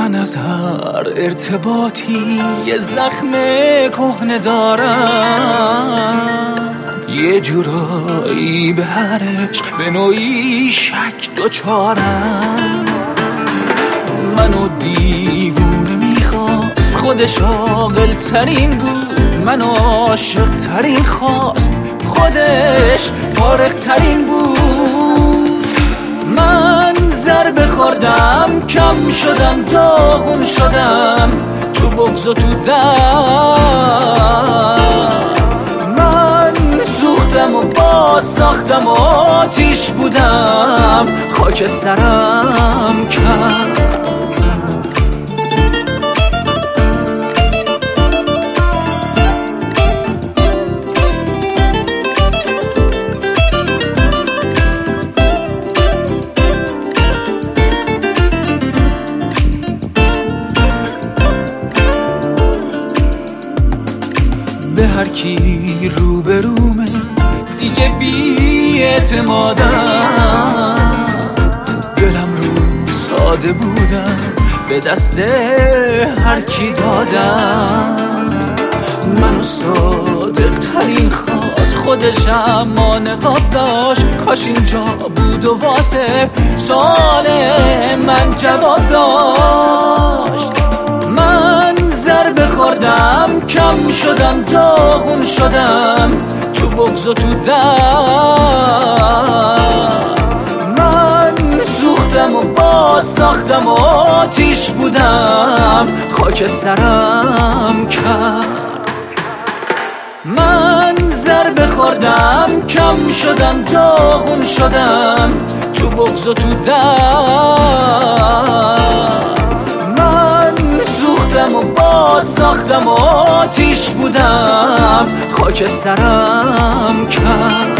من از هر ارتباطی یه زخم کهنه دارم، یه جورایی به هر عشق به نوعی شک دوچارم. منو دیوونه میخواست، خودش عاقل ترین بود، منو عاشق ترین خواست، خودش فارغ ترین بود. من ضربه خوردم، کم شدم، داغون شدم، تو بغض و تو درد. من سوختم و باز ساختم و آتیش بودم، خاک سرم کرد. به هر کی روبرومه دیگه بی اعتمادم، دلم رو ساده بودم به دست هر کی دادم. منو صادق ترین خواست، خودش اما نقاب داشت، کاش اینجا بود و واسه سوال من جواب داشت. من ضربه خوردم، کم شدم، داغون شدم، تو بغض و تو درد. من سوختم و باز ساختم و آتیش بودم، خاک سرم کرد. من ضربه خوردم، کم شدم، داغون شدم، تو بغض و تو درد. و باز ساختم و آتیش بودم، خاک سرم کرد.